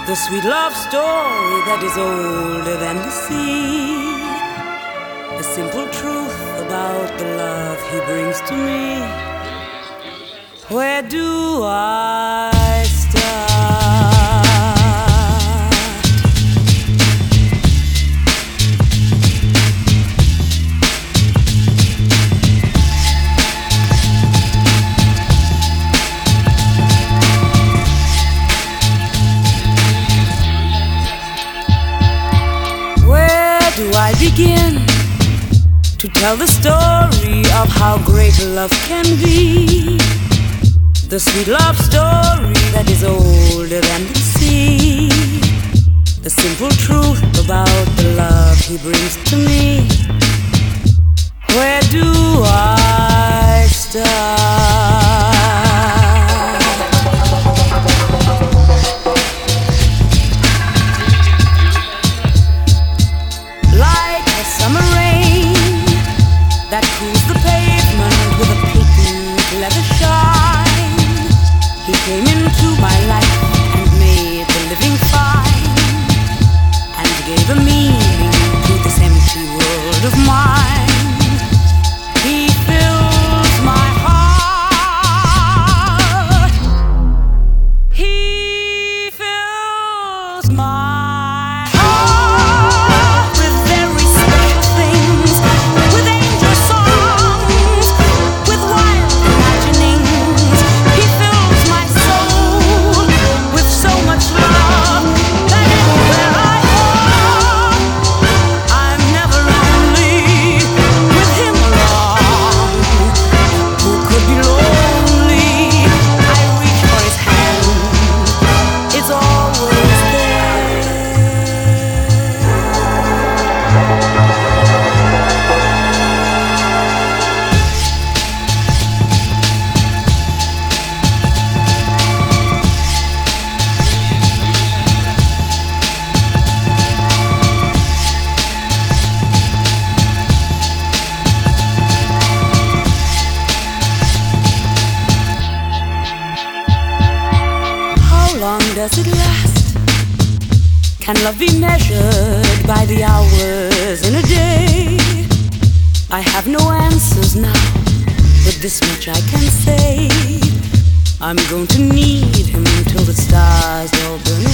The sweet love story that is older than the sea. The simple truth about the love he brings to me. Where do I start? Do I begin to tell the story of how great love can be? The sweet love story that is older than the sea. The simple truth about the love he brings to me. Where do I start? Summer rain that cools the pavement with a patent leather shine. He came into my life and made the living fine, and gave a meaning to this empty world of mine. He fills my heart. He fills my does it last? Can love be measured by the hours in a day? I have no answers now, but this much I can say: I'm going to need him till the stars all burn